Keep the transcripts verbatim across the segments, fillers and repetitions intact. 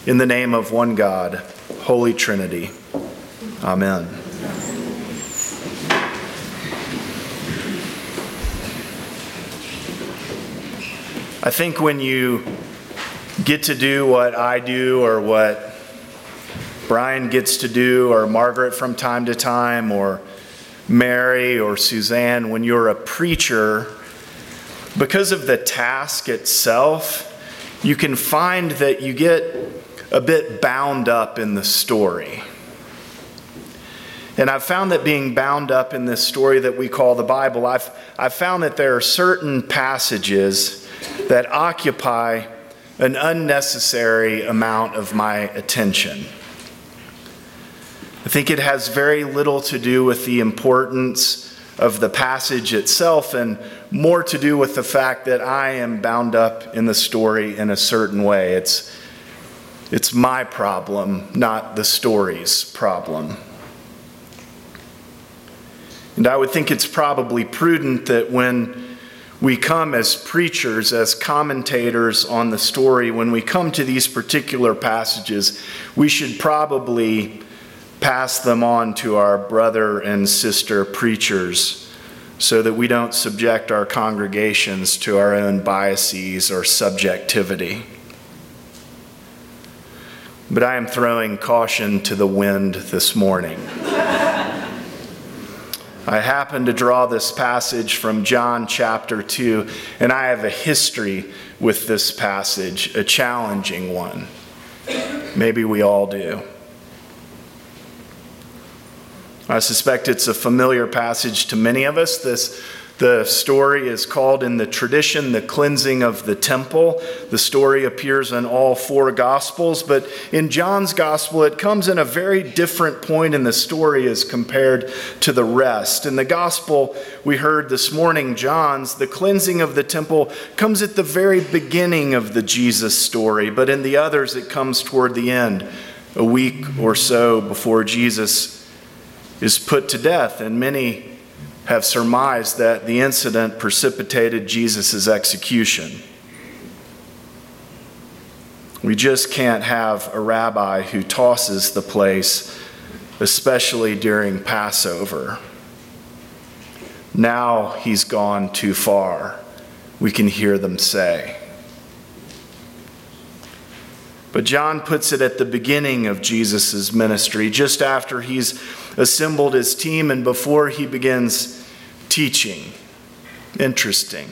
In the name of one God, Holy Trinity. Amen. I think when you get to do what I do, or what Brian gets to do, or Margaret from time to time, or Mary or Suzanne, when you're a preacher, because of the task itself, you can find that you get a bit bound up in the story. And I've found that being bound up in this story that we call the Bible, I've, I've found that there are certain passages that occupy an unnecessary amount of my attention. I think it has very little to do with the importance of the passage itself and more to do with the fact that I am bound up in the story in a certain way. It's, it's my problem, not the story's problem. And I would think it's probably prudent that when we come as preachers, as commentators on the story, when we come to these particular passages, we should probably pass them on to our brother and sister preachers so that we don't subject our congregations to our own biases or subjectivity. But I am throwing caution to the wind this morning. I happen to draw this passage from John chapter two, and I have a history with this passage, a challenging one. Maybe we all do. I suspect it's a familiar passage to many of us. This, the story is called in the tradition the cleansing of the temple. The story appears in all four Gospels, but in John's Gospel it comes in a very different point in the story as compared to the rest. In the Gospel we heard this morning, John's, the cleansing of the temple comes at the very beginning of the Jesus story, but in the others it comes toward the end, a week or so before Jesus is put to death, and many have surmised that the incident precipitated Jesus' execution. We just can't have a rabbi who tosses the place, especially during Passover. Now he's gone too far, we can hear them say. But John puts it at the beginning of Jesus' ministry, just after he's assembled his team and before he begins teaching. Interesting.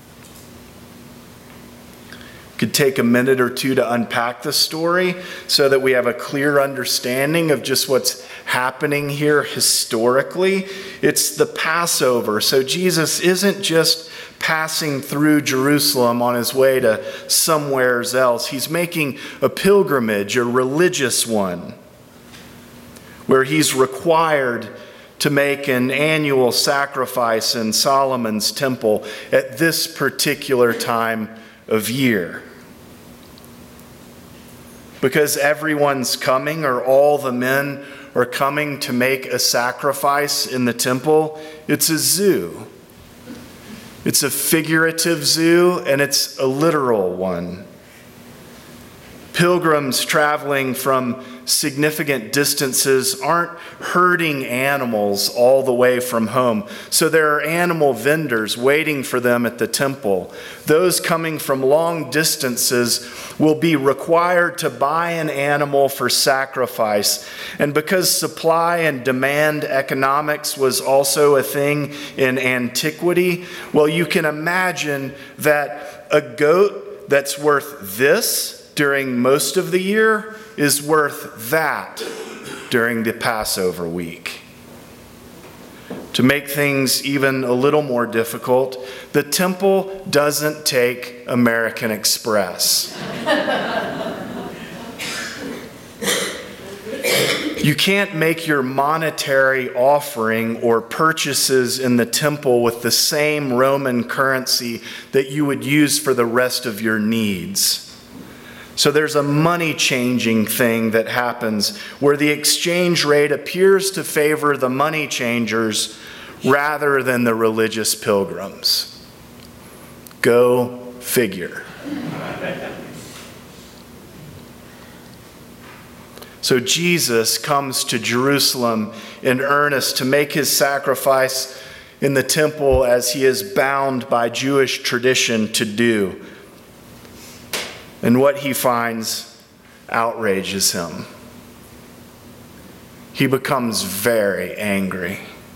Could take a minute or two to unpack the story so that we have a clear understanding of just what's happening here historically. It's the Passover. So Jesus isn't just passing through Jerusalem on his way to somewhere else. He's making a pilgrimage, a religious one, where he's required to make an annual sacrifice in Solomon's temple at this particular time of year. Because everyone's coming, or all the men are coming to make a sacrifice in the temple, it's a zoo. It's a figurative zoo, and it's a literal one. Pilgrims traveling from significant distances aren't herding animals all the way from home. So there are animal vendors waiting for them at the temple. Those coming from long distances will be required to buy an animal for sacrifice. And because supply and demand economics was also a thing in antiquity, well, you can imagine that a goat that's worth this during most of the year is worth that during the Passover week. To make things even a little more difficult, the temple doesn't take American Express. You can't make your monetary offering or purchases in the temple with the same Roman currency that you would use for the rest of your needs. So there's a money changing thing that happens where the exchange rate appears to favor the money changers rather than the religious pilgrims. Go figure. So Jesus comes to Jerusalem in earnest to make his sacrifice in the temple as he is bound by Jewish tradition to do. And what he finds outrages him. He becomes very angry.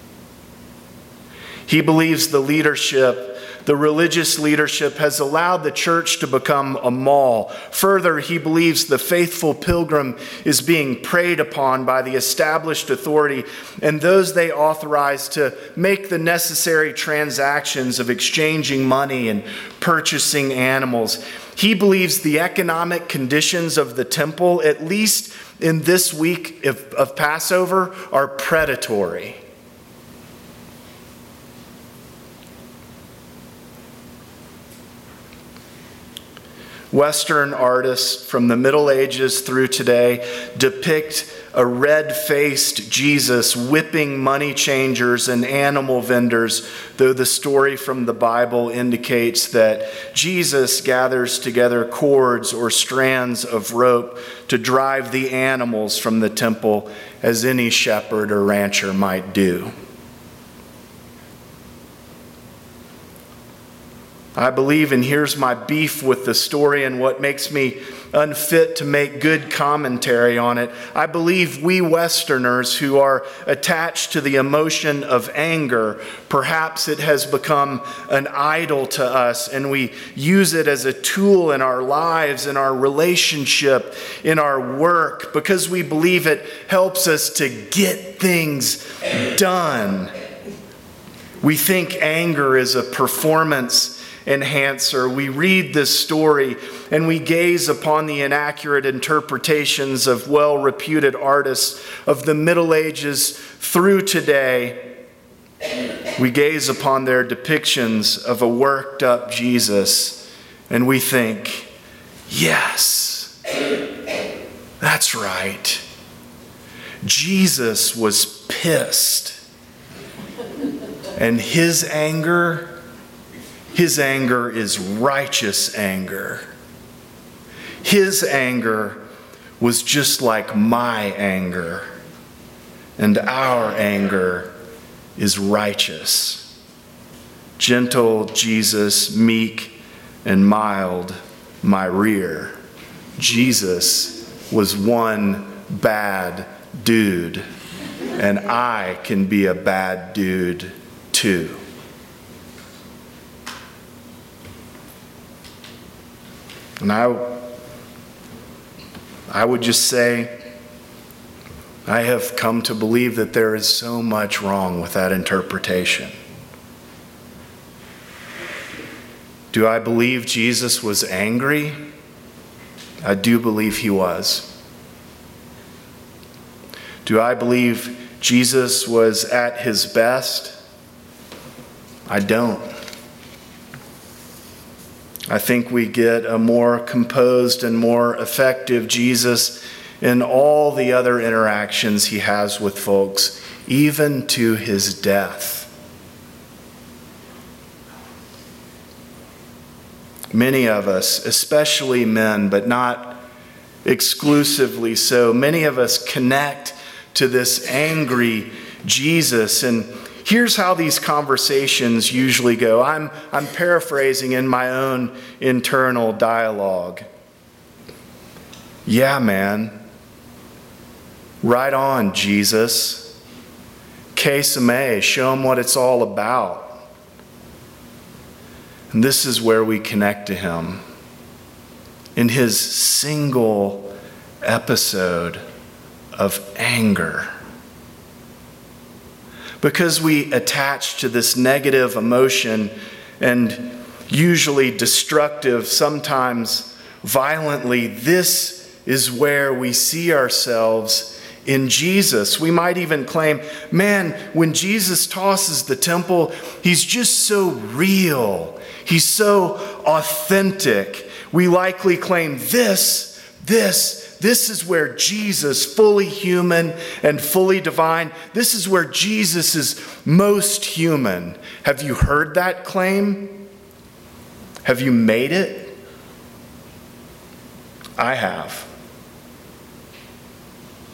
He believes the leadership The religious leadership has allowed the church to become a mall. Further, he believes the faithful pilgrim is being preyed upon by the established authority and those they authorize to make the necessary transactions of exchanging money and purchasing animals. He believes the economic conditions of the temple, at least in this week of, of Passover, are predatory. Western artists from the Middle Ages through today depict a red-faced Jesus whipping money changers and animal vendors, though the story from the Bible indicates that Jesus gathers together cords or strands of rope to drive the animals from the temple, as any shepherd or rancher might do. I believe, and here's my beef with the story and what makes me unfit to make good commentary on it. I believe we Westerners who are attached to the emotion of anger, perhaps it has become an idol to us and we use it as a tool in our lives, in our relationship, in our work, because we believe it helps us to get things done. We think anger is a performance enhancer. We read this story and we gaze upon the inaccurate interpretations of well-reputed artists of the Middle Ages through today. We gaze upon their depictions of a worked-up Jesus and we think, yes, that's right. Jesus was pissed. And his anger His anger is righteous anger. His anger was just like my anger. And our anger is righteous. Gentle Jesus, meek and mild, my rear. Jesus was one bad dude. And I can be a bad dude too. And I, I would just say, I have come to believe that there is so much wrong with that interpretation. Do I believe Jesus was angry? I do believe he was. Do I believe Jesus was at his best? I don't. I think we get a more composed and more effective Jesus in all the other interactions he has with folks, even to his death. Many of us, especially men, but not exclusively so, many of us connect to this angry Jesus. And here's how these conversations usually go. I'm, I'm paraphrasing in my own internal dialogue. Yeah, man. Right on, Jesus. Quesame, show him what it's all about. And this is where we connect to him. In his single episode of anger. Because we attach to this negative emotion and usually destructive, sometimes violently, this is where we see ourselves in Jesus. We might even claim, man, when Jesus tosses the temple, he's just so real. He's so authentic. We likely claim this, this, This is where Jesus, fully human and fully divine, this is where Jesus is most human. Have you heard that claim? Have you made it? I have.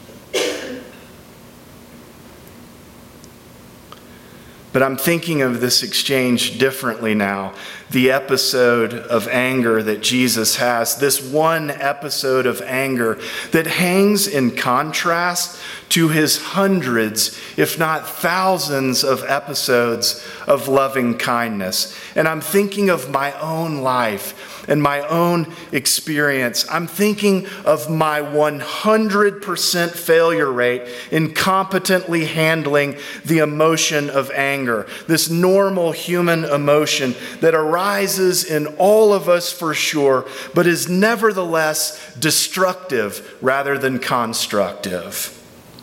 But I'm thinking of this exchange differently now. The episode of anger that Jesus has, this one episode of anger that hangs in contrast to his hundreds, if not thousands, of episodes of loving kindness. And I'm thinking of my own life and my own experience. I'm thinking of my one hundred percent failure rate in competently handling the emotion of anger, this normal human emotion that arises in all of us for sure, but is nevertheless destructive rather than constructive.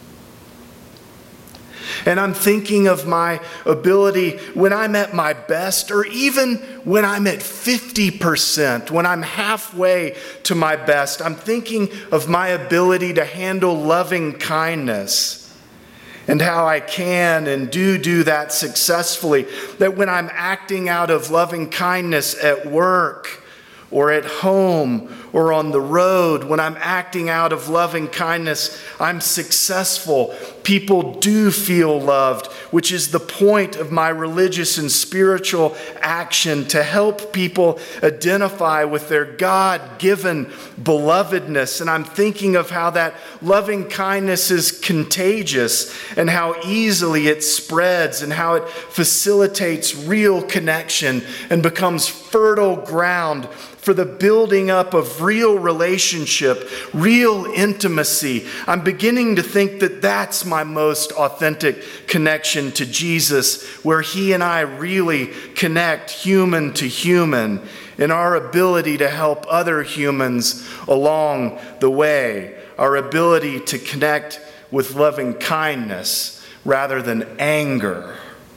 And I'm thinking of my ability when I'm at my best, or even when I'm at fifty percent, when I'm halfway to my best. I'm thinking of my ability to handle loving kindness and how I can and do do that successfully. That when I'm acting out of loving kindness at work or at home or on the road, when I'm acting out of loving kindness, I'm successful. People do feel loved, which is the point of my religious and spiritual action, to help people identify with their God-given belovedness. And I'm thinking of how that loving kindness is contagious and how easily it spreads and how it facilitates real connection and becomes fertile ground for the building up of real relationship, real intimacy. I'm beginning to think that that's my most authentic connection to Jesus, where he and I really connect human to human in our ability to help other humans along the way, our ability to connect with loving kindness rather than anger.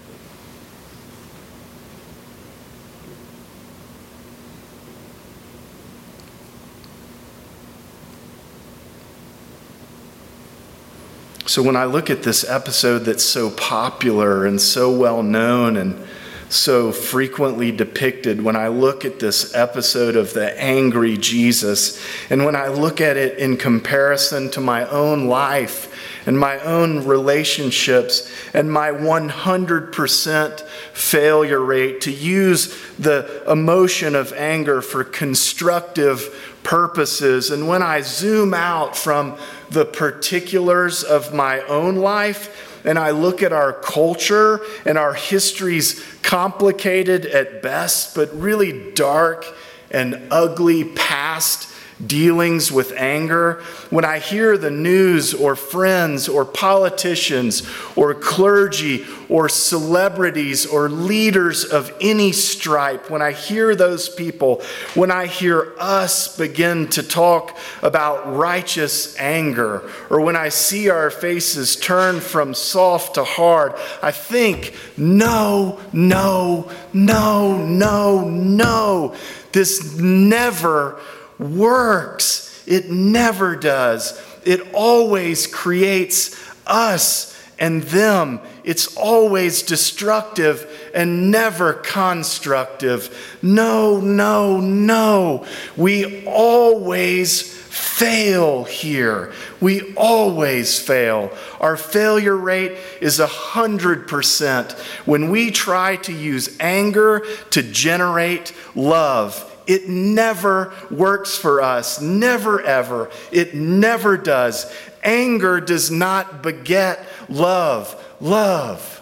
So when I look at this episode that's so popular and so well known and so frequently depicted, when I look at this episode of the angry Jesus, and when I look at it in comparison to my own life and my own relationships and my one hundred percent failure rate to use the emotion of anger for constructive purposes, and when I zoom out from the particulars of my own life and I look at our culture and our history's complicated at best, but really dark and ugly past dealings with anger, when I hear the news or friends or politicians or clergy or celebrities or leaders of any stripe, when I hear those people, when I hear us begin to talk about righteous anger, or when I see our faces turn from soft to hard, I think, no, no, no, no, no. This never works. It never does. It always creates us and them. It's always destructive and never constructive. No, no, no. We always fail here. We always fail. Our failure rate is a hundred percent when we try to use anger to generate love. It never works for us. Never, ever. It never does. Anger does not beget love. Love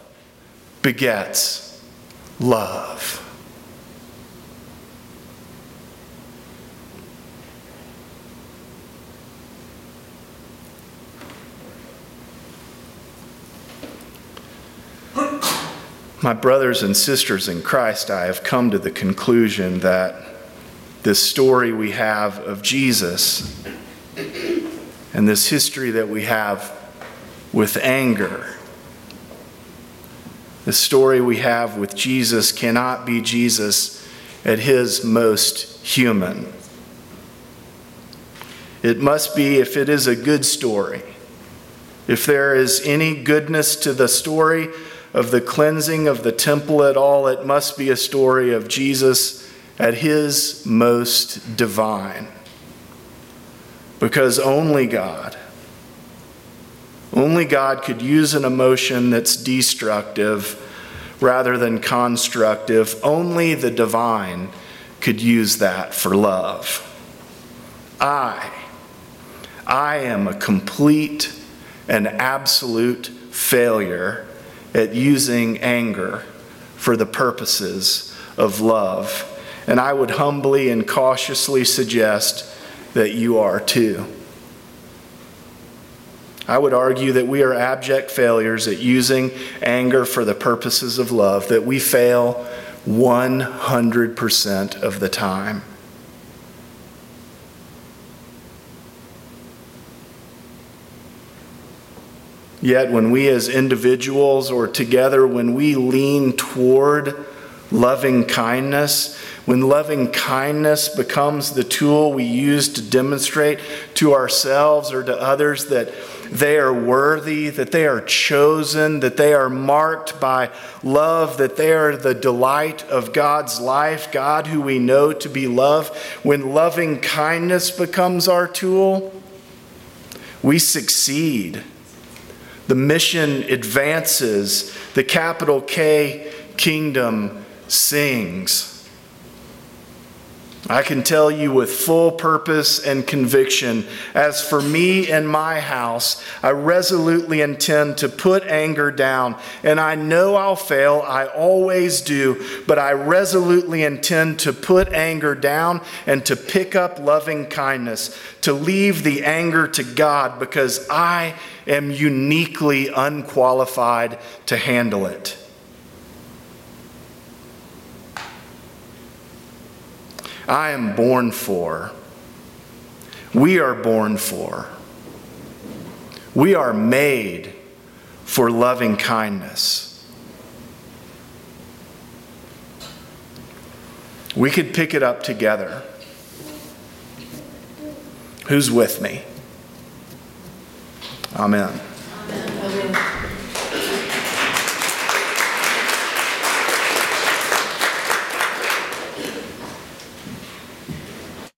begets love. My brothers and sisters in Christ, I have come to the conclusion that this story we have of Jesus and this history that we have with anger, the story we have with Jesus cannot be Jesus at his most human. It must be, if it is a good story, if there is any goodness to the story of the cleansing of the temple at all, it must be a story of Jesus at his most divine. Because only God, only God could use an emotion that's destructive rather than constructive. Only the divine could use that for love. I, I am a complete and absolute failure at using anger for the purposes of love. And I would humbly and cautiously suggest that you are too. I would argue that we are abject failures at using anger for the purposes of love, that we fail one hundred percent of the time. Yet when we as individuals or together, when we lean toward loving kindness, when loving kindness becomes the tool we use to demonstrate to ourselves or to others that they are worthy, that they are chosen, that they are marked by love, that they are the delight of God's life, God who we know to be love, when loving kindness becomes our tool, we succeed. The mission advances. The capital K kingdom sings. I can tell you with full purpose and conviction, as for me and my house, I resolutely intend to put anger down. And I know I'll fail, I always do, but I resolutely intend to put anger down and to pick up loving kindness, to leave the anger to God, because I am uniquely unqualified to handle it. I am born for. We are born for. We are made for loving kindness. We could pick it up together. Who's with me? Amen.